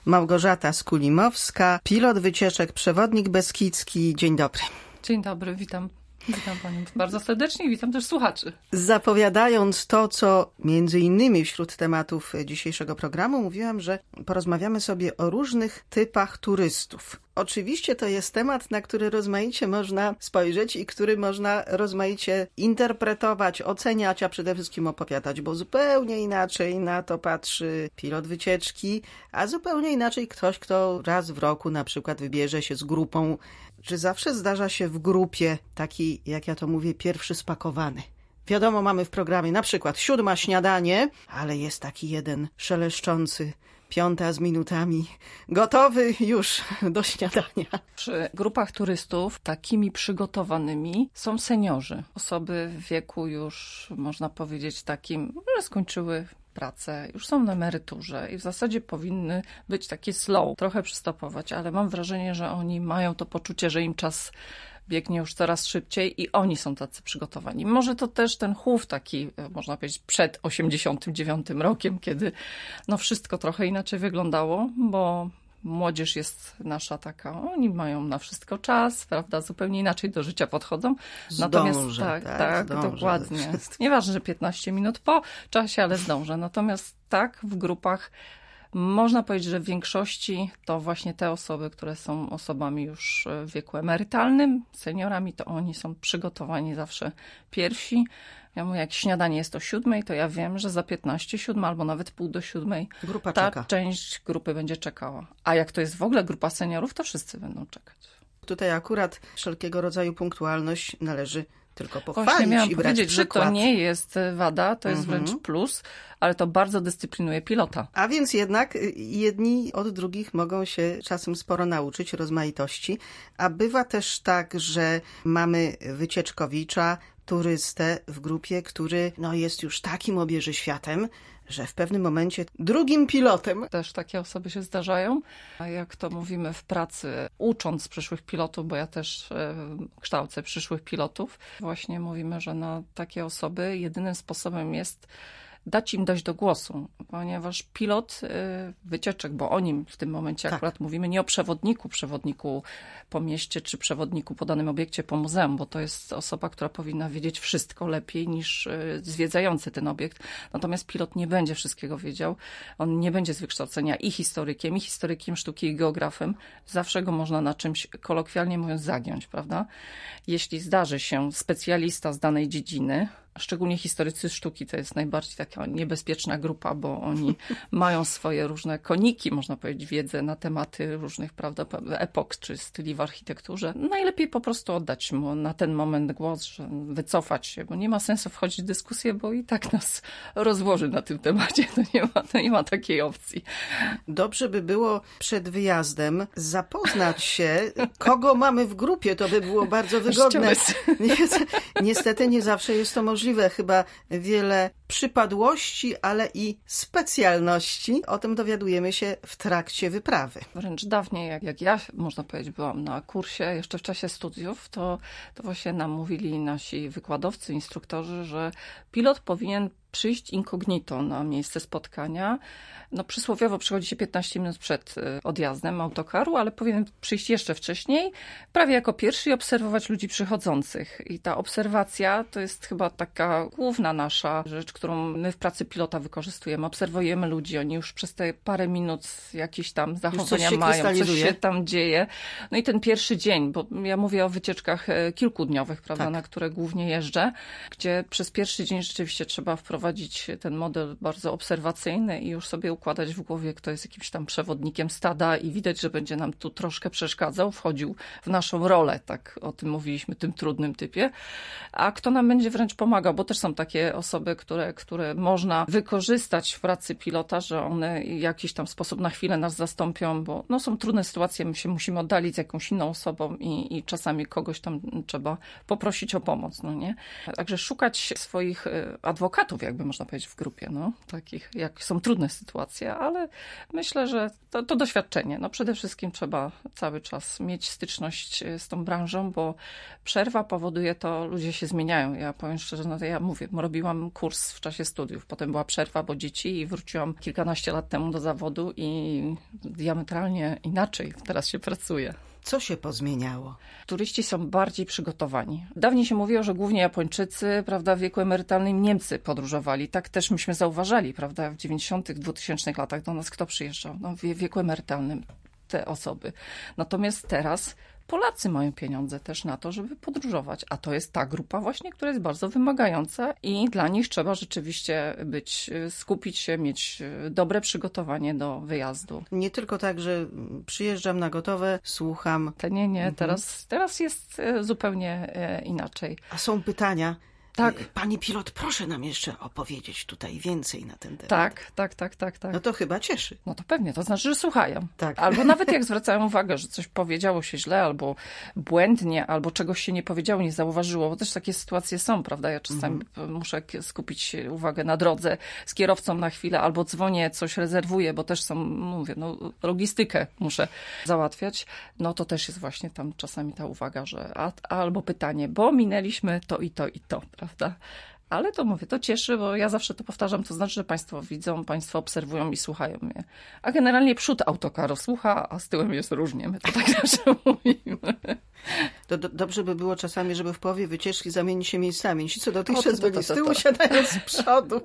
Małgorzata Skulimowska, pilot wycieczek, przewodnik beskidzki. Dzień dobry. Dzień dobry, witam. Witam Panią bardzo serdecznie i witam też słuchaczy. Zapowiadając to, co między innymi wśród tematów dzisiejszego programu, mówiłam, że porozmawiamy sobie o różnych typach turystów. Oczywiście to jest temat, na który rozmaicie można spojrzeć i który można rozmaicie interpretować, oceniać, a przede wszystkim opowiadać, bo zupełnie inaczej na to patrzy pilot wycieczki, a zupełnie inaczej ktoś, kto raz w roku na przykład wybierze się z grupą. Czy zawsze zdarza się w grupie taki, jak ja to mówię, pierwszy spakowany? Wiadomo, mamy w programie na przykład 7 śniadanie, ale jest taki jeden szeleszczący, 5 z minutami, gotowy już do śniadania. Przy grupach turystów takimi przygotowanymi są seniorzy. Osoby w wieku już, można powiedzieć, takim, że skończyły pracę, już są na emeryturze i w zasadzie powinny być takie slow, trochę przystopować, ale mam wrażenie, że oni mają to poczucie, że im czas biegnie już coraz szybciej i oni są tacy przygotowani. Może to też ten chów taki, można powiedzieć, przed 89 rokiem, kiedy wszystko trochę inaczej wyglądało, bo młodzież jest nasza taka, oni mają na wszystko czas, prawda, zupełnie inaczej do życia podchodzą. Natomiast tak, dokładnie. Nieważne, że 15 minut po czasie, ale zdążę. Natomiast tak, w grupach można powiedzieć, że w większości to właśnie te osoby, które są osobami już w wieku emerytalnym, seniorami, to oni są przygotowani zawsze pierwsi. Ja mówię, jak śniadanie jest o 7, to ja wiem, że za 7 albo nawet pół do 7 grupa ta czeka. Część grupy będzie czekała. A jak to jest w ogóle grupa seniorów, to wszyscy będą czekać. Tutaj akurat wszelkiego rodzaju punktualność należy tylko pochwalić Właśnie miałam i brać powiedzieć, przykład. Że to nie jest wada, to jest wręcz plus, ale to bardzo dyscyplinuje pilota. A więc jednak jedni od drugich mogą się czasem sporo nauczyć rozmaitości, a bywa też tak, że mamy wycieczkowicza, turystę w grupie, który jest już takim obieżyświatem, że w pewnym momencie drugim pilotem. Też takie osoby się zdarzają. A jak to mówimy w pracy, ucząc przyszłych pilotów, bo ja też kształcę przyszłych pilotów, właśnie mówimy, że na takie osoby jedynym sposobem jest dać im dojść do głosu, ponieważ pilot wycieczek, bo o nim w tym momencie akurat mówimy, nie o przewodniku po mieście, czy przewodniku po danym obiekcie, po muzeum, bo to jest osoba, która powinna wiedzieć wszystko lepiej niż zwiedzający ten obiekt. Natomiast pilot nie będzie wszystkiego wiedział. On nie będzie z wykształcenia i historykiem sztuki, i geografem. Zawsze go można na czymś, kolokwialnie mówiąc, zagiąć, prawda? Jeśli zdarzy się specjalista z danej dziedziny, szczególnie historycy sztuki, to jest najbardziej taka niebezpieczna grupa, bo oni mają swoje różne koniki, można powiedzieć, wiedzę na tematy różnych, prawda, epok czy styli w architekturze. Najlepiej po prostu oddać mu na ten moment głos, że wycofać się, bo nie ma sensu wchodzić w dyskusję, bo i tak nas rozłoży na tym temacie. To nie ma takiej opcji. Dobrze by było przed wyjazdem zapoznać się, kogo mamy w grupie. To by było bardzo wygodne. Niestety nie zawsze jest to możliwe. Chyba wiele przypadłości, ale i specjalności. O tym dowiadujemy się w trakcie wyprawy. Wręcz dawniej, jak ja, można powiedzieć, byłam na kursie, jeszcze w czasie studiów, to właśnie nam mówili nasi wykładowcy, instruktorzy, że pilot powinien przyjść incognito na miejsce spotkania. Przysłowiowo przychodzi się 15 minut przed odjazdem autokaru, ale powinien przyjść jeszcze wcześniej, prawie jako pierwszy i obserwować ludzi przychodzących. I ta obserwacja to jest chyba taka główna nasza rzecz, którą my w pracy pilota wykorzystujemy. Obserwujemy ludzi, oni już przez te parę minut jakieś tam zachowania mają, coś się tam dzieje. I ten pierwszy dzień, bo ja mówię o wycieczkach kilkudniowych, prawda, na które głównie jeżdżę, gdzie przez pierwszy dzień rzeczywiście trzeba wprowadzić ten model bardzo obserwacyjny i już sobie układać w głowie, kto jest jakimś tam przewodnikiem stada i widać, że będzie nam tu troszkę przeszkadzał, wchodził w naszą rolę, tak o tym mówiliśmy, tym trudnym typie, a kto nam będzie wręcz pomagał, bo też są takie osoby, które można wykorzystać w pracy pilota, że one w jakiś tam sposób na chwilę nas zastąpią, bo są trudne sytuacje, my się musimy oddalić z jakąś inną osobą i czasami kogoś tam trzeba poprosić o pomoc, nie? Także szukać swoich adwokatów, jakby można powiedzieć, w grupie, no, takich, jak są trudne sytuacje, ale myślę, że to doświadczenie. No, przede wszystkim trzeba cały czas mieć styczność z tą branżą, bo przerwa powoduje to, ludzie się zmieniają. Ja powiem szczerze, no to ja mówię, robiłam kurs w czasie studiów, potem była przerwa, bo dzieci i wróciłam kilkanaście lat temu do zawodu i diametralnie inaczej teraz się pracuje. Co się pozmieniało? Turyści są bardziej przygotowani. Dawniej się mówiło, że głównie Japończycy, prawda, w wieku emerytalnym Niemcy podróżowali. Tak też myśmy zauważali, prawda, w 90., 2000 latach do nas kto przyjeżdżał? No, w wieku emerytalnym te osoby. Natomiast teraz Polacy mają pieniądze też na to, żeby podróżować, a to jest ta grupa właśnie, która jest bardzo wymagająca i dla nich trzeba rzeczywiście skupić się, mieć dobre przygotowanie do wyjazdu. Nie tylko tak, że przyjeżdżam na gotowe, słucham. Nie. Teraz jest zupełnie inaczej. A są pytania? Tak. Pani pilot, proszę nam jeszcze opowiedzieć tutaj więcej na ten temat. Tak. No to chyba cieszy. No to pewnie, to znaczy, że słuchają. Tak. Albo nawet jak zwracają uwagę, że coś powiedziało się źle, albo błędnie, albo czegoś się nie powiedziało, nie zauważyło, bo też takie sytuacje są, prawda? Ja czasami muszę skupić uwagę na drodze z kierowcą na chwilę, albo dzwonię, coś rezerwuję, bo też są, mówię, logistykę muszę załatwiać. No to też jest właśnie tam czasami ta uwaga, że albo pytanie, bo minęliśmy to i to i to, prawda? Ale to mówię, to cieszy, bo ja zawsze to powtarzam, to znaczy, że państwo widzą, państwo obserwują i słuchają mnie. A generalnie przód autokaru słucha, a z tyłem jest różnie. My to tak zawsze mówimy. To dobrze by było czasami, żeby w połowie wycieczki zamienić się miejscami. Ci, co dotychczas byli z tyłu, siadają z przodu.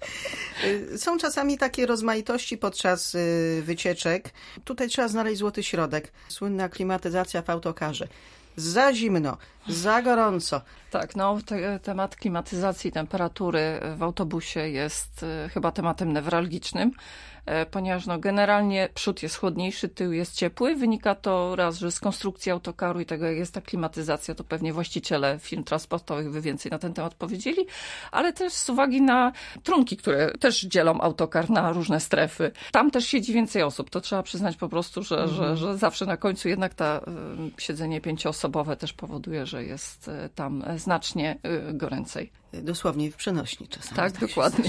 Są czasami takie rozmaitości podczas wycieczek. Tutaj trzeba znaleźć złoty środek. Słynna klimatyzacja w autokarze. Za zimno, za gorąco. Tak, no temat klimatyzacji, temperatury w autobusie jest chyba tematem newralgicznym, ponieważ generalnie przód jest chłodniejszy, tył jest ciepły. Wynika to raz, że z konstrukcji autokaru i tego, jak jest ta klimatyzacja, to pewnie właściciele firm transportowych by więcej na ten temat powiedzieli, ale też z uwagi na trunki, które też dzielą autokar na różne strefy. Tam też siedzi więcej osób. To trzeba przyznać po prostu, że zawsze na końcu jednak siedzenie 5-osobowe też powoduje, że jest tam znacznie goręcej. Dosłownie w przenośni czasami. Tak, dokładnie.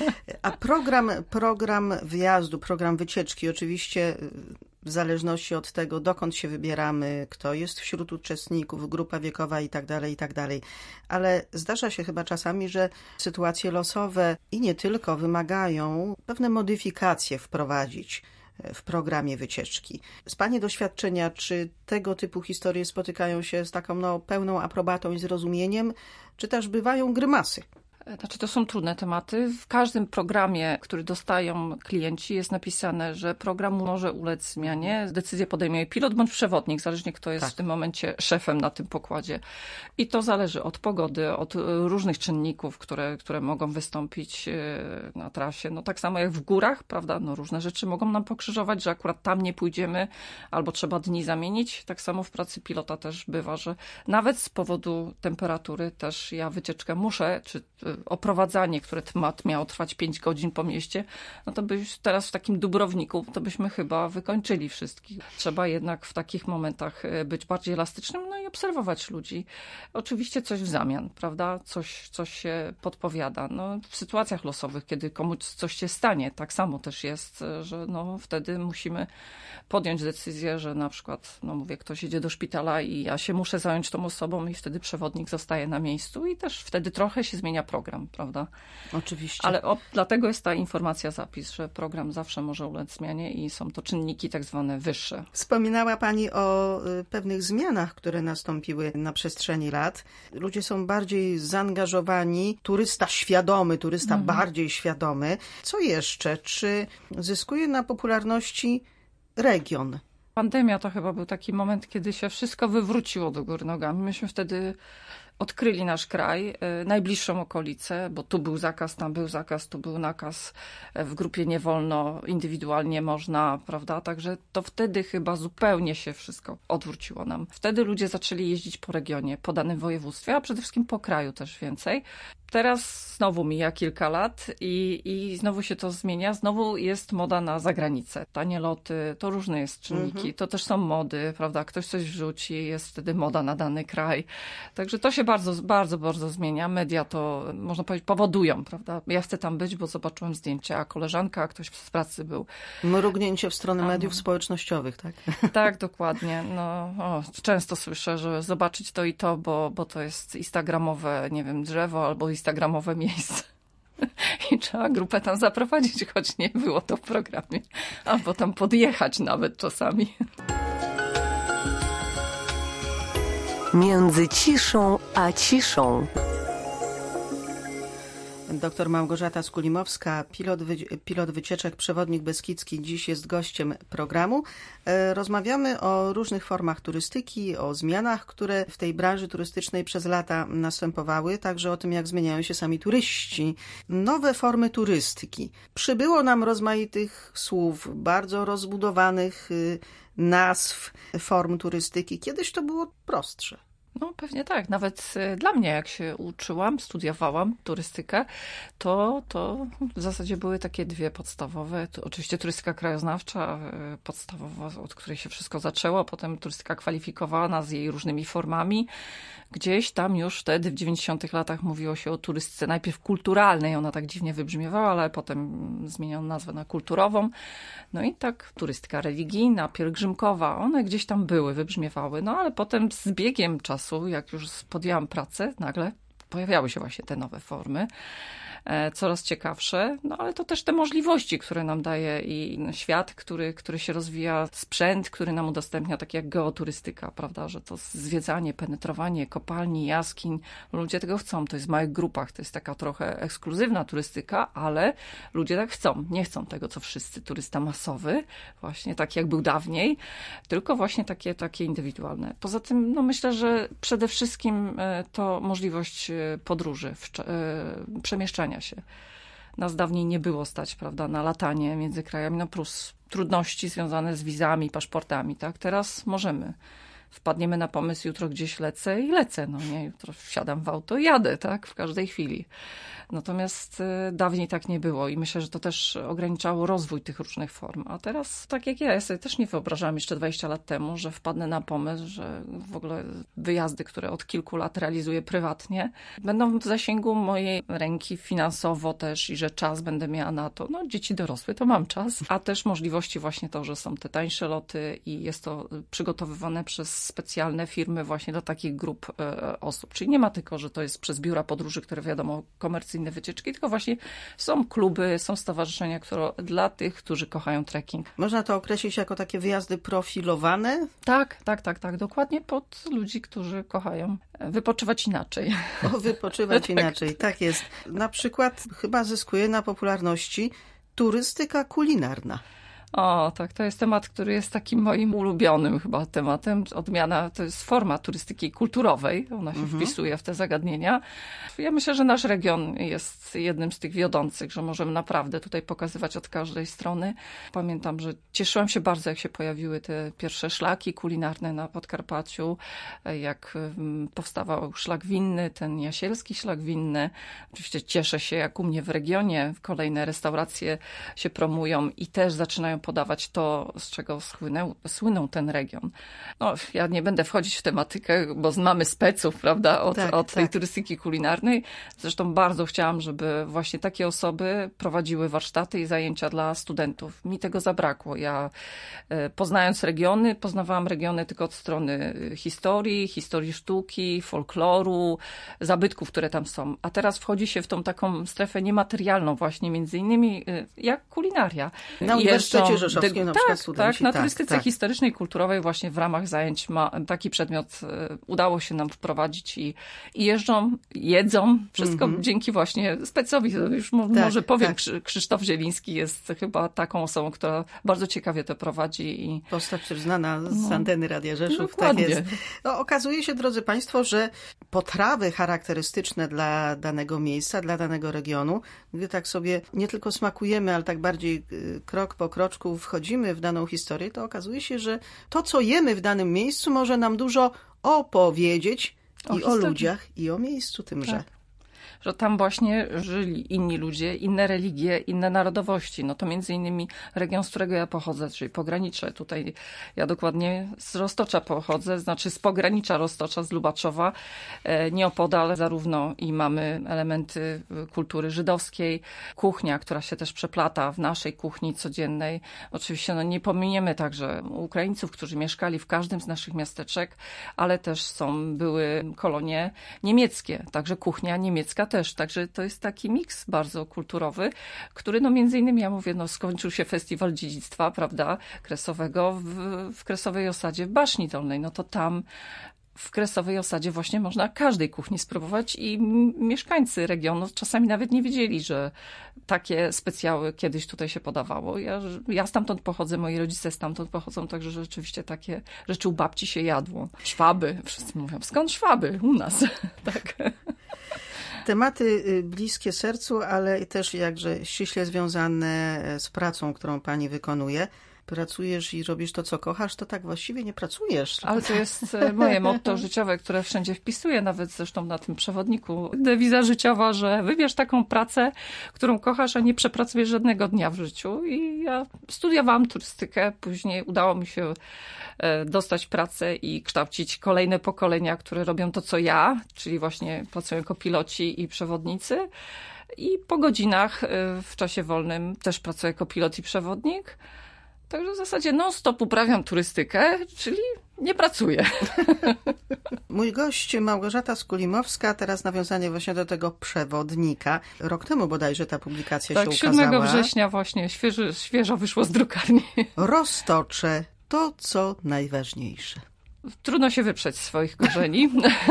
A program wyjazdu, program wycieczki, oczywiście w zależności od tego, dokąd się wybieramy, kto jest wśród uczestników, grupa wiekowa i tak dalej, ale zdarza się chyba czasami, że sytuacje losowe i nie tylko wymagają pewne modyfikacje wprowadzić w programie wycieczki. Z Pani doświadczenia, czy tego typu historie spotykają się z taką pełną aprobatą i zrozumieniem, czy też bywają grymasy? Znaczy, to są trudne tematy. W każdym programie, który dostają klienci, jest napisane, że program może ulec zmianie. Decyzję podejmuje pilot bądź przewodnik, zależnie kto jest w tym momencie szefem na tym pokładzie. I to zależy od pogody, od różnych czynników, które mogą wystąpić na trasie. No tak samo jak w górach, prawda? No różne rzeczy mogą nam pokrzyżować, że akurat tam nie pójdziemy, albo trzeba dni zamienić. Tak samo w pracy pilota też bywa, że nawet z powodu temperatury też ja wycieczkę muszę, czy oprowadzanie, które miało trwać 5 godzin po mieście, no to teraz w takim Dubrowniku to byśmy chyba wykończyli wszystkich. Trzeba jednak w takich momentach być bardziej elastycznym, no i obserwować ludzi. Oczywiście coś w zamian, prawda? Coś się podpowiada. No, w sytuacjach losowych, kiedy komuś coś się stanie, tak samo też jest, że wtedy musimy podjąć decyzję, że na przykład, ktoś idzie do szpitala i ja się muszę zająć tą osobą i wtedy przewodnik zostaje na miejscu i też wtedy trochę się zmienia program, prawda? Oczywiście. Ale dlatego jest ta informacja, zapis, że program zawsze może ulec zmianie i są to czynniki tak zwane wyższe. Wspominała Pani o pewnych zmianach, które nastąpiły na przestrzeni lat. Ludzie są bardziej zaangażowani, turysta świadomy, bardziej świadomy. Co jeszcze? Czy zyskuje na popularności region? Pandemia to chyba był taki moment, kiedy się wszystko wywróciło do góry nogami. Myśmy wtedy odkryli nasz kraj, najbliższą okolicę, bo tu był zakaz, tam był zakaz, tu był nakaz, w grupie nie wolno, indywidualnie można, prawda? Także to wtedy chyba zupełnie się wszystko odwróciło nam. Wtedy ludzie zaczęli jeździć po regionie, po danym województwie, a przede wszystkim po kraju też więcej. Teraz znowu mija kilka lat i znowu się to zmienia. Znowu jest moda na zagranicę. Tanie loty, to różne jest czynniki. To też są mody, prawda? Ktoś coś wrzuci, jest wtedy moda na dany kraj. Także to się bardzo, bardzo, bardzo zmienia. Media to, można powiedzieć, powodują, prawda? Ja chcę tam być, bo zobaczyłem zdjęcia, a koleżanka, a ktoś z pracy był. Mrugnięcie w stronę mediów społecznościowych, tak? Tak, dokładnie. Często słyszę, że zobaczyć to i to, bo to jest instagramowe, nie wiem, drzewo albo instagramowe miejsce. I trzeba grupę tam zaprowadzić, choć nie było to w programie. Albo tam podjechać nawet czasami. Między ciszą a ciszą. Doktor Małgorzata Skulimowska, pilot wycieczek, przewodnik beskidzki, dziś jest gościem programu. Rozmawiamy o różnych formach turystyki, o zmianach, które w tej branży turystycznej przez lata następowały, także o tym, jak zmieniają się sami turyści. Nowe formy turystyki. Przybyło nam rozmaitych słów, bardzo rozbudowanych nazw form turystyki. Kiedyś to było prostsze. No pewnie tak. Nawet dla mnie, jak się uczyłam, studiowałam turystykę, to w zasadzie były takie dwie podstawowe. Oczywiście turystyka krajoznawcza, podstawowa, od której się wszystko zaczęło, potem turystyka kwalifikowana z jej różnymi formami. Gdzieś tam już wtedy w 90-tych latach mówiło się o turystyce najpierw kulturalnej, ona tak dziwnie wybrzmiewała, ale potem zmieniono nazwę na kulturową. No i tak turystyka religijna, pielgrzymkowa, one gdzieś tam były, wybrzmiewały. No ale potem z biegiem czasu, jak już podjęłam pracę, nagle pojawiały się właśnie te nowe formy. Coraz ciekawsze, no ale to też te możliwości, które nam daje i świat, który się rozwija, sprzęt, który nam udostępnia, tak jak geoturystyka, prawda, że to zwiedzanie, penetrowanie kopalni, jaskiń, ludzie tego chcą, to jest w małych grupach, to jest taka trochę ekskluzywna turystyka, ale ludzie tak chcą, nie chcą tego, co wszyscy, turysta masowy, właśnie tak jak był dawniej, tylko właśnie takie indywidualne. Poza tym, no myślę, że przede wszystkim to możliwość podróży, przemieszczania się. Nas dawniej nie było stać, prawda, na latanie między krajami, no plus trudności związane z wizami, paszportami, tak? Teraz możemy. Wpadniemy na pomysł, jutro gdzieś lecę i lecę, no nie, jutro wsiadam w auto i jadę, tak? W każdej chwili. Natomiast dawniej tak nie było i myślę, że to też ograniczało rozwój tych różnych form. A teraz, tak jak ja sobie też nie wyobrażałam jeszcze 20 lat temu, że wpadnę na pomysł, że w ogóle wyjazdy, które od kilku lat realizuję prywatnie, będą w zasięgu mojej ręki finansowo też i że czas będę miała na to. No dzieci dorosłe, to mam czas, a też możliwości właśnie to, że są te tańsze loty i jest to przygotowywane przez specjalne firmy właśnie dla takich grup osób. Czyli nie ma tylko, że to jest przez biura podróży, które wiadomo, komercyjne wycieczki, tylko właśnie są kluby, są stowarzyszenia, które dla tych, którzy kochają trekking. Można to określić jako takie wyjazdy profilowane? Tak. Dokładnie pod ludzi, którzy kochają wypoczywać inaczej. Wypoczywać inaczej, tak jest. Na przykład chyba zyskuje na popularności turystyka kulinarna. O, tak, to jest temat, który jest takim moim ulubionym chyba tematem. Odmiana to jest forma turystyki kulturowej, ona się wpisuje w te zagadnienia. Ja myślę, że nasz region jest jednym z tych wiodących, że możemy naprawdę tutaj pokazywać od każdej strony. Pamiętam, że cieszyłam się bardzo, jak się pojawiły te pierwsze szlaki kulinarne na Podkarpaciu, jak powstawał szlak winny, ten jasielski szlak winny. Oczywiście cieszę się, jak u mnie w regionie kolejne restauracje się promują i też zaczynają podawać to, z czego słynął ten region. No, ja nie będę wchodzić w tematykę, bo mamy speców, prawda, od tej turystyki kulinarnej. Zresztą bardzo chciałam, żeby właśnie takie osoby prowadziły warsztaty i zajęcia dla studentów. Mi tego zabrakło. Ja poznając regiony, poznawałam regiony tylko od strony historii sztuki, folkloru, zabytków, które tam są. A teraz wchodzi się w tą taką strefę niematerialną właśnie, między innymi jak kulinaria. Na Uniwersytecie Rzeszowskim na przykład studenci. Tak, na turystyce historycznej, kulturowej właśnie w ramach zajęć taki przedmiot udało się nam wprowadzić i jedzą, wszystko dzięki właśnie specowi. Już może powiem, Krzysztof Zieliński jest chyba taką osobą, która bardzo ciekawie to prowadzi. Postać też znana z anteny Radia Rzeszów. Dokładnie. Tak jest. No, okazuje się, drodzy Państwo, że potrawy charakterystyczne dla danego miejsca, dla danego regionu, gdy tak sobie nie tylko smakujemy, ale tak bardziej krok po kroczku wchodzimy w daną historię, to okazuje się, że to, co jemy w danym miejscu, może nam dużo opowiedzieć i o ludziach, i o miejscu tymże. Tak. że tam właśnie żyli inni ludzie, inne religie, inne narodowości. No to między innymi region, z którego ja pochodzę, czyli pogranicze. Tutaj ja dokładnie z Roztocza pochodzę, znaczy z pogranicza Roztocza, z Lubaczowa. Nieopodal zarówno i mamy elementy kultury żydowskiej, kuchnia, która się też przeplata w naszej kuchni codziennej. Oczywiście no, nie pominiemy także Ukraińców, którzy mieszkali w każdym z naszych miasteczek, ale też były kolonie niemieckie, także kuchnia niemiecka też. Także to jest taki miks bardzo kulturowy, który no między innymi, ja mówię, no skończył się festiwal dziedzictwa, prawda, kresowego w Kresowej Osadzie w Baszni Dolnej. No to tam w Kresowej Osadzie właśnie można każdej kuchni spróbować i mieszkańcy regionu czasami nawet nie wiedzieli, że takie specjały kiedyś tutaj się podawało. Ja stamtąd pochodzę, moi rodzice stamtąd pochodzą, także rzeczywiście takie rzeczy u babci się jadło. Szwaby, wszyscy mówią, skąd szwaby? U nas. Tak. Tematy bliskie sercu, ale też jakże ściśle związane z pracą, którą pani wykonuje. Pracujesz i robisz to, co kochasz, to tak właściwie nie pracujesz. Ale to jest moje motto życiowe, które wszędzie wpisuję, nawet zresztą na tym przewodniku. Dewiza życiowa, że wybierz taką pracę, którą kochasz, a nie przepracujesz żadnego dnia w życiu. I ja studiowałam turystykę, później udało mi się dostać pracę i kształcić kolejne pokolenia, które robią to, co ja, czyli właśnie pracują jako piloci i przewodnicy. I po godzinach w czasie wolnym też pracuję jako pilot i przewodnik. Także w zasadzie non-stop uprawiam turystykę, czyli nie pracuję. Mój gość Małgorzata Skulimowska, teraz nawiązanie właśnie do tego przewodnika. Rok temu bodajże ta publikacja się ukazała. 7 września właśnie, świeżo wyszło z drukarni. Roztocze to, co najważniejsze. Trudno się wyprzeć swoich korzeni.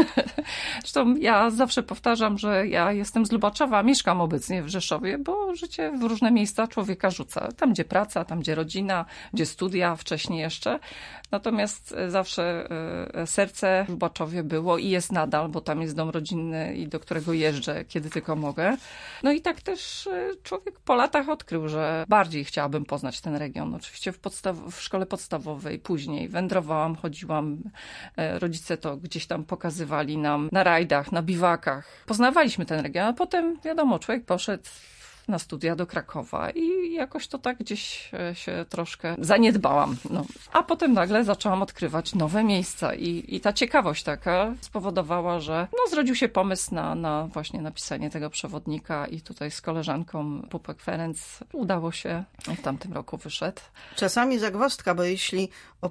Zresztą ja zawsze powtarzam, że ja jestem z Lubaczowa, mieszkam obecnie w Rzeszowie, bo życie w różne miejsca człowieka rzuca. Tam, gdzie praca, tam, gdzie rodzina, gdzie studia, wcześniej jeszcze. Natomiast zawsze serce w Lubaczowie było i jest nadal, bo tam jest dom rodzinny i do którego jeżdżę, kiedy tylko mogę. No i tak też człowiek po latach odkrył, że bardziej chciałabym poznać ten region. Oczywiście w szkole podstawowej, później wędrowałam, chodziłam. Rodzice to gdzieś tam pokazywali nam na rajdach, na biwakach. Poznawaliśmy ten region, a potem wiadomo, człowiek poszedł na studia do Krakowa i jakoś to tak gdzieś się troszkę zaniedbałam. No. A potem nagle zaczęłam odkrywać nowe miejsca i ta ciekawość taka spowodowała, że zrodził się pomysł na właśnie napisanie tego przewodnika i tutaj z koleżanką Pupek Ferenc udało się, w tamtym roku wyszedł. Czasami zagwozdka, bo jeśli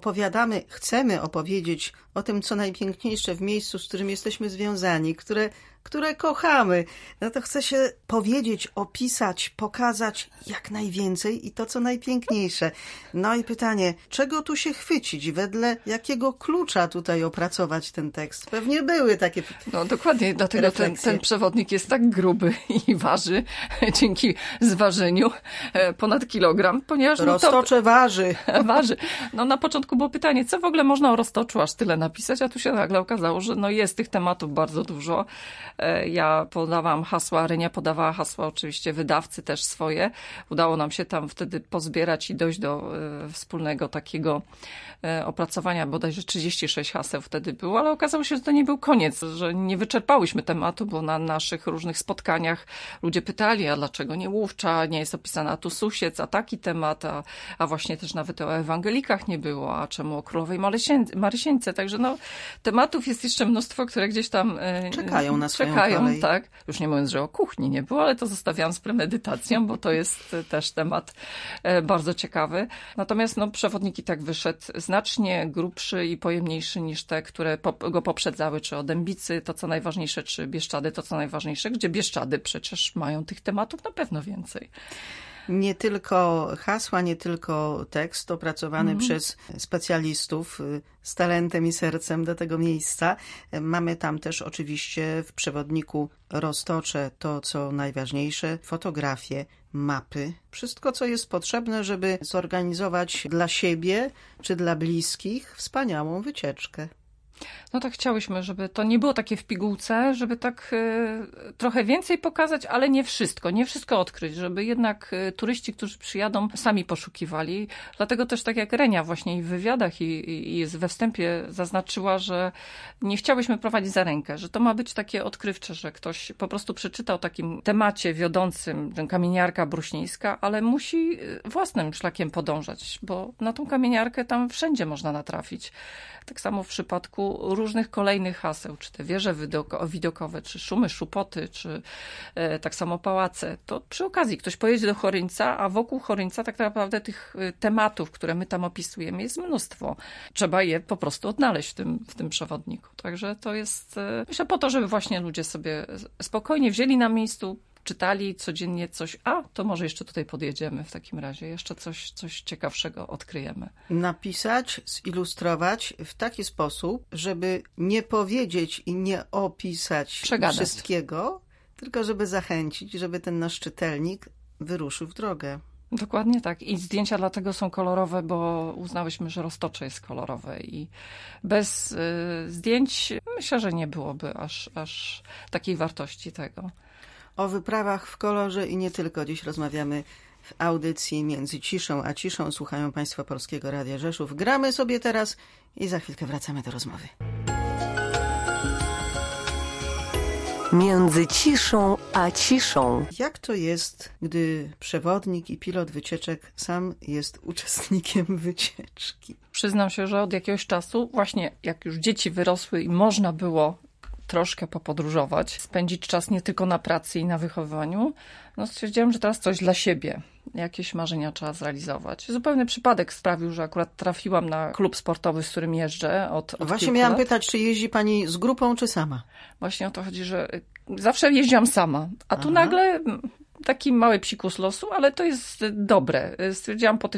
chcemy opowiedzieć o tym, co najpiękniejsze w miejscu, z którym jesteśmy związani, które kochamy, no to chce się powiedzieć, opisać, pokazać jak najwięcej i to, co najpiękniejsze. No i pytanie, czego tu się chwycić? Wedle jakiego klucza tutaj opracować ten tekst? Pewnie były takie No dokładnie, dlatego ten przewodnik jest tak gruby i waży, dzięki zważeniu, ponad kilogram, ponieważ... Roztocze waży. Waży. No na początku było pytanie, co w ogóle można o Roztoczu aż tyle napisać, a tu się nagle okazało, że jest tych tematów bardzo dużo. Ja podawałam hasła, Rynia podawała hasła, oczywiście wydawcy też swoje. Udało nam się tam wtedy pozbierać i dojść do wspólnego takiego opracowania, bodajże 36 haseł wtedy było, ale okazało się, że to nie był koniec, że nie wyczerpałyśmy tematu, bo na naszych różnych spotkaniach ludzie pytali, a dlaczego nie Łówcza, nie jest opisana tu Susiec, a taki temat, a właśnie też nawet o ewangelikach nie było, a czemu o Królowej Marysieńce. Także tematów jest jeszcze mnóstwo, które gdzieś tam czekają na swoją kolej. Tak. Już nie mówiąc, że o kuchni nie było, ale to zostawiam z premedytacją, bo to jest też temat bardzo ciekawy. Natomiast przewodnik i tak wyszedł znacznie grubszy i pojemniejszy niż te, które go poprzedzały, czy o Dębicy, to co najważniejsze, czy Bieszczady, to co najważniejsze, gdzie Bieszczady przecież mają tych tematów na pewno więcej. Nie tylko hasła, nie tylko tekst opracowany przez specjalistów z talentem i sercem do tego miejsca. Mamy tam też oczywiście w przewodniku Roztocze to, co najważniejsze, fotografie, mapy. Wszystko, co jest potrzebne, żeby zorganizować dla siebie czy dla bliskich wspaniałą wycieczkę. No tak chciałyśmy, żeby to nie było takie w pigułce, żeby tak trochę więcej pokazać, ale nie wszystko odkryć, żeby jednak turyści, którzy przyjadą, sami poszukiwali. Dlatego też tak jak Renia właśnie i w wywiadach i we wstępie zaznaczyła, że nie chciałyśmy prowadzić za rękę, że to ma być takie odkrywcze, że ktoś po prostu przeczytał o takim temacie wiodącym, ten kamieniarka bruśnińska, ale musi własnym szlakiem podążać, bo na tą kamieniarkę tam wszędzie można natrafić. Tak samo w przypadku różnych kolejnych haseł, czy te wieże widokowe, czy szumy, szupoty, czy tak samo pałace. To przy okazji ktoś pojedzie do Choryńca, a wokół Choryńca tak naprawdę tych tematów, które my tam opisujemy, jest mnóstwo. Trzeba je po prostu odnaleźć w tym przewodniku. Także to jest, myślę, po to, żeby właśnie ludzie sobie spokojnie wzięli na miejscu, czytali codziennie coś, to może jeszcze tutaj podjedziemy w takim razie, jeszcze coś ciekawszego odkryjemy. Napisać, zilustrować w taki sposób, żeby nie powiedzieć i nie opisać wszystkiego, tylko żeby zachęcić, żeby ten nasz czytelnik wyruszył w drogę. Dokładnie tak. I zdjęcia dlatego są kolorowe, bo uznałyśmy, że Roztocze jest kolorowe i bez zdjęć myślę, że nie byłoby aż takiej wartości tego. O wyprawach w kolorze i nie tylko. Dziś rozmawiamy w audycji Między ciszą a ciszą. Słuchają Państwo Polskiego Radia Rzeszów. Gramy sobie teraz i za chwilkę wracamy do rozmowy. Między ciszą a ciszą. Jak to jest, gdy przewodnik i pilot wycieczek sam jest uczestnikiem wycieczki? Przyznam się, że od jakiegoś czasu, właśnie jak już dzieci wyrosły i można było troszkę popodróżować, spędzić czas nie tylko na pracy i na wychowywaniu, stwierdziłam, że teraz coś dla siebie. Jakieś marzenia trzeba zrealizować. Zupełny przypadek sprawił, że akurat trafiłam na klub sportowy, z którym jeżdżę od Właśnie miałam pytać, czy jeździ pani z grupą, czy sama? Właśnie o to chodzi, że zawsze jeździłam sama, a tu nagle taki mały psikus losu, ale to jest dobre. Stwierdziłam po tych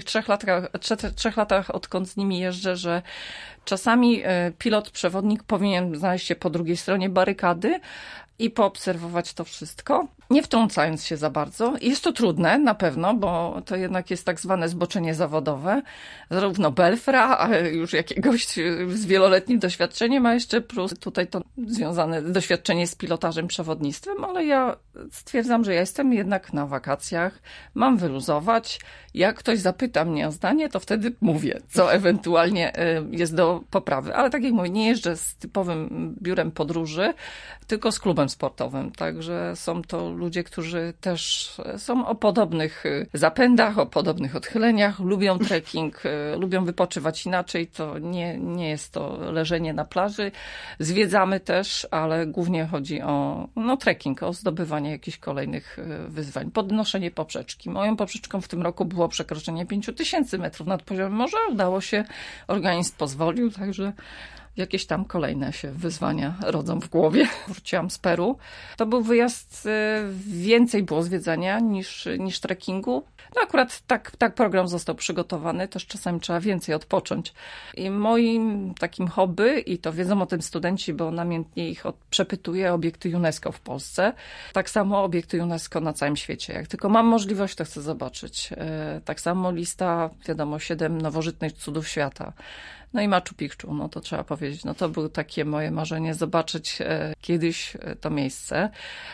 3 latach, odkąd z nimi jeżdżę, że czasami pilot, przewodnik powinien znaleźć się po drugiej stronie barykady i poobserwować to wszystko, nie wtrącając się za bardzo. Jest to trudne na pewno, bo to jednak jest tak zwane zboczenie zawodowe. Zarówno belfra, ale już jakiegoś z wieloletnim doświadczeniem, a jeszcze plus tutaj to związane doświadczenie z pilotażem, przewodnictwem, ale ja stwierdzam, że ja jestem jednak na wakacjach, mam wyluzować. Jak ktoś zapyta mnie o zdanie, to wtedy mówię, co ewentualnie jest do poprawy. Ale tak jak mówię, nie jeżdżę z typowym biurem podróży, tylko z klubem sportowym. Także są to ludzie, którzy też są o podobnych zapędach, o podobnych odchyleniach, lubią trekking, lubią wypoczywać inaczej. To nie jest to leżenie na plaży. Zwiedzamy też, ale głównie chodzi o trekking, o zdobywanie jakichś kolejnych wyzwań. Podnoszenie poprzeczki. Moją poprzeczką w tym roku było przekroczenie 5000 metrów nad poziomem morza. Udało się, organizm pozwolił, także jakieś tam kolejne się wyzwania rodzą w głowie. Wróciłam z Peru. To był wyjazd, więcej było zwiedzania niż trekkingu. Akurat tak program został przygotowany, też czasami trzeba więcej odpocząć. I moim takim hobby, i to wiedzą o tym studenci, bo namiętnie ich przepytuję, obiekty UNESCO w Polsce. Tak samo obiekty UNESCO na całym świecie. Jak tylko mam możliwość, to chcę zobaczyć. Tak samo lista, wiadomo, 7 nowożytnych cudów świata. I Machu Picchu, to trzeba powiedzieć, to było takie moje marzenie, zobaczyć kiedyś to miejsce.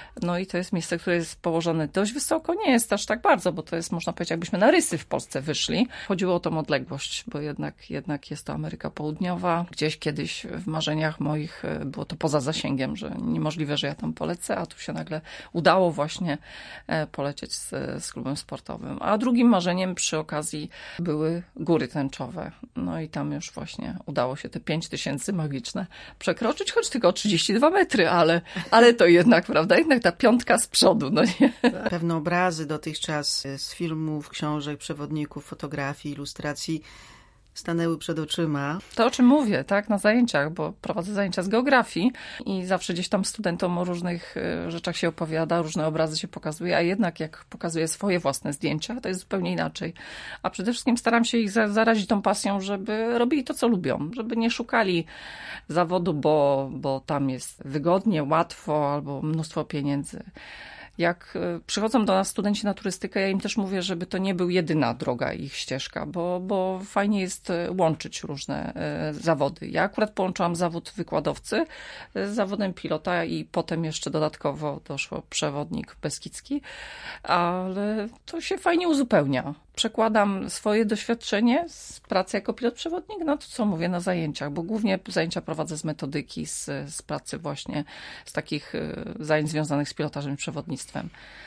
I to jest miejsce, które jest położone dość wysoko, nie jest aż tak bardzo, bo to jest, można powiedzieć, jakbyśmy na rysy w Polsce wyszli. Chodziło o tą odległość, bo jednak jest to Ameryka Południowa. Gdzieś kiedyś w marzeniach moich było to poza zasięgiem, że niemożliwe, że ja tam polecę, a tu się nagle udało właśnie polecieć z klubem sportowym. A drugim marzeniem przy okazji były góry tęczowe. I tam już właśnie udało się te 5000 magiczne przekroczyć, choć tylko 32 metry, ale to jednak, prawda, jednak ta 5 z przodu, nie? Pewne obrazy dotychczas z filmów, książek, przewodników, fotografii, ilustracji stanęły przed oczyma. To, o czym mówię, tak, na zajęciach, bo prowadzę zajęcia z geografii i zawsze gdzieś tam studentom o różnych rzeczach się opowiada, różne obrazy się pokazuje, a jednak jak pokazuję swoje własne zdjęcia, to jest zupełnie inaczej. A przede wszystkim staram się ich zarazić tą pasją, żeby robili to, co lubią, żeby nie szukali zawodu, bo tam jest wygodnie, łatwo albo mnóstwo pieniędzy. Jak przychodzą do nas studenci na turystykę, ja im też mówię, żeby to nie był jedyna droga, ich ścieżka, bo fajnie jest łączyć różne zawody. Ja akurat połączyłam zawód wykładowcy z zawodem pilota i potem jeszcze dodatkowo doszło przewodnik beskidzki, ale to się fajnie uzupełnia. Przekładam swoje doświadczenie z pracy jako pilot-przewodnik na to, co mówię na zajęciach, bo głównie zajęcia prowadzę z metodyki, z pracy właśnie, z takich zajęć związanych z pilotażem i przewodnictwem.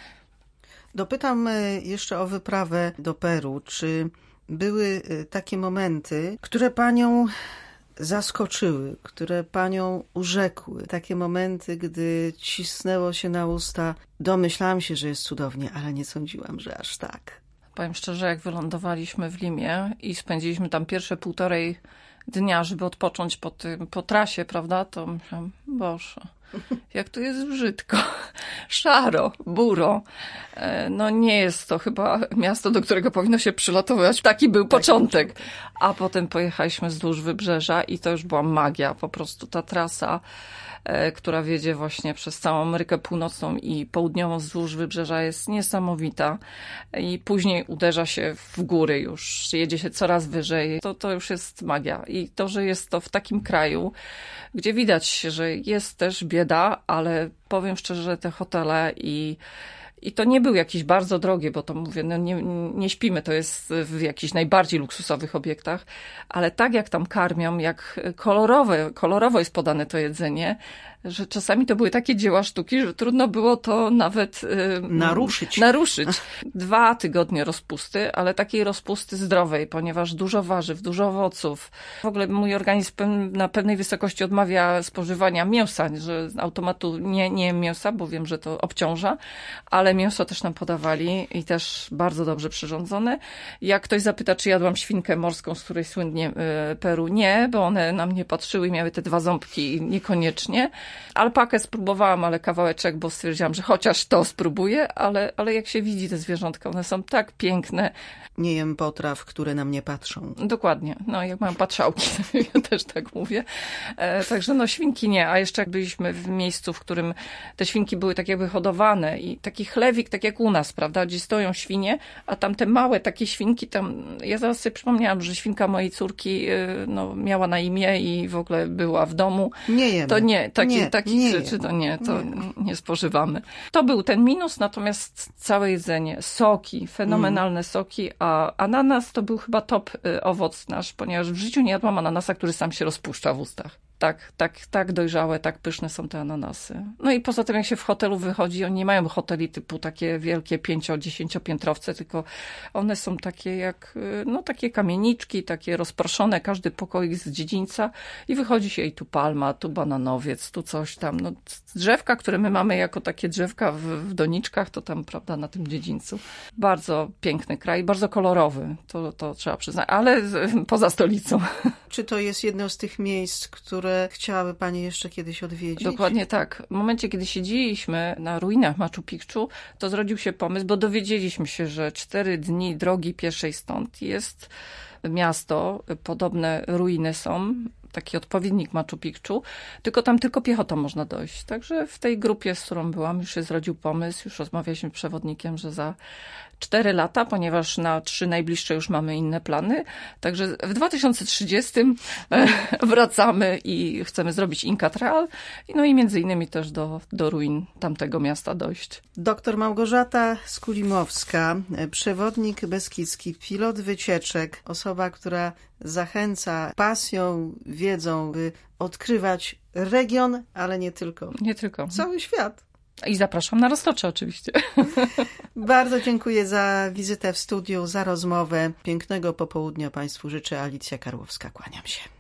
Dopytam jeszcze o wyprawę do Peru. Czy były takie momenty, które panią zaskoczyły, które panią urzekły? Takie momenty, gdy cisnęło się na usta, domyślałam się, że jest cudownie, ale nie sądziłam, że aż tak. Powiem szczerze, jak wylądowaliśmy w Limie i spędziliśmy tam pierwsze 1,5 dnia, żeby odpocząć po trasie, prawda, to myślałam, Boże, jak tu jest brzydko, szaro, buro. No nie jest to chyba miasto, do którego powinno się przylatywać. Taki był początek. A potem pojechaliśmy wzdłuż wybrzeża i to już była magia. Po prostu ta trasa, która wiedzie właśnie przez całą Amerykę Północną i Południową wzdłuż wybrzeża, jest niesamowita. I później uderza się w góry już, jedzie się coraz wyżej. To już jest magia. I to, że jest to w takim kraju, gdzie widać, że jest też bieda, ale powiem szczerze, że te hotele i to nie był jakiś bardzo drogie, bo to mówię, no nie śpimy, to jest w jakichś najbardziej luksusowych obiektach, ale tak jak tam karmią, jak kolorowo jest podane to jedzenie, że czasami to były takie dzieła sztuki, że trudno było to nawet naruszyć. 2 tygodnie rozpusty, ale takiej rozpusty zdrowej, ponieważ dużo warzyw, dużo owoców. W ogóle mój organizm na pewnej wysokości odmawia spożywania mięsa, że z automatu nie jem mięsa, bo wiem, że to obciąża, ale mięso też nam podawali i też bardzo dobrze przyrządzone. Jak ktoś zapyta, czy jadłam świnkę morską, z której słynnie Peru, nie, bo one na mnie patrzyły i miały te 2 ząbki, niekoniecznie. Alpakę spróbowałam, ale kawałeczek, bo stwierdziłam, że chociaż to spróbuję, ale jak się widzi te zwierzątka, one są tak piękne. Nie jem potraw, które na mnie patrzą. Dokładnie. No, jak mam patrzałki, ja też tak mówię. Także no, świnki nie. A jeszcze jak byliśmy w miejscu, w którym te świnki były tak jakby hodowane i taki chlewik, tak jak u nas, prawda, gdzie stoją świnie, a tam te małe takie świnki, tam ja zaraz sobie przypomniałam, że świnka mojej córki no, miała na imię i w ogóle była w domu. Nie jemy. To nie, takich rzeczy to nie spożywamy. To był ten minus, natomiast całe jedzenie, soki, fenomenalne soki, a ananas to był chyba top owoc nasz, ponieważ w życiu nie jadłam ananasa, który sam się rozpuszcza w ustach. Tak dojrzałe, tak pyszne są te ananasy. No i poza tym, jak się w hotelu wychodzi, oni nie mają hoteli typu takie wielkie 5-10 piętrowce, tylko one są takie jak, no takie kamieniczki, takie rozproszone, każdy pokoik z dziedzińca i wychodzi się i tu palma, tu bananowiec, tu coś tam. No, drzewka, które my mamy jako takie drzewka w doniczkach, to tam, prawda, na tym dziedzińcu. Bardzo piękny kraj, bardzo kolorowy, to trzeba przyznać, ale poza stolicą. Czy to jest jedno z tych miejsc, które chciałaby pani jeszcze kiedyś odwiedzić? Dokładnie tak. W momencie, kiedy siedzieliśmy na ruinach Machu Picchu, to zrodził się pomysł, bo dowiedzieliśmy się, że 4 dni drogi pieszej stąd jest miasto, podobne ruiny są, taki odpowiednik Machu Picchu, tylko piechotą można dojść. Także w tej grupie, z którą byłam, już się zrodził pomysł, już rozmawialiśmy z przewodnikiem, że za 4 lata, ponieważ na 3 najbliższe już mamy inne plany, także w 2030 wracamy i chcemy zrobić Inca Trail, no i między innymi też do ruin tamtego miasta dojść. Doktor Małgorzata Skulimowska, przewodnik beskidzki, pilot wycieczek, osoba, która zachęca pasją, wiedzą, by odkrywać region, ale nie tylko. Nie tylko. Cały świat. I zapraszam na Roztocze oczywiście. Bardzo dziękuję za wizytę w studiu, za rozmowę. Pięknego popołudnia Państwu życzę. Alicja Karłowska, kłaniam się.